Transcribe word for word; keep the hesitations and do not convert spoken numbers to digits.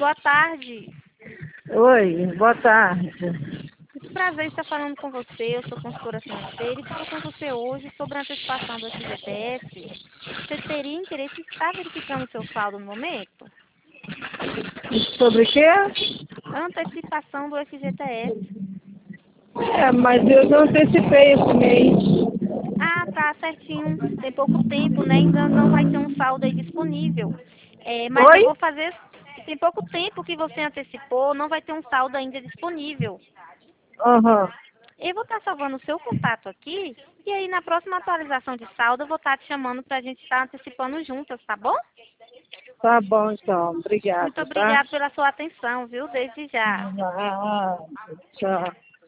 boa tarde. Oi, boa tarde. Muito prazer em estar falando com você. Eu sou consultora financeira e falo com você hoje sobre a antecipação do F G T S. Você teria interesse em estar verificando o seu saldo no momento? Sobre o quê? Antecipação do F G T S. É, mas eu não antecipei esse mês. Ah, tá certinho. Tem pouco tempo, né? Ainda não vai ter um saldo aí disponível. É, mas eu Oi? vou fazer. Tem pouco tempo que você antecipou, não vai ter um saldo ainda disponível. Aham. Eu vou estar salvando o seu contato aqui e aí na próxima atualização de saldo eu vou estar te chamando para a gente estar antecipando juntas, tá bom? Tá bom, então. Muito Obrigada, tá? obrigada pela sua atenção, viu? Desde já. Ah, tchau.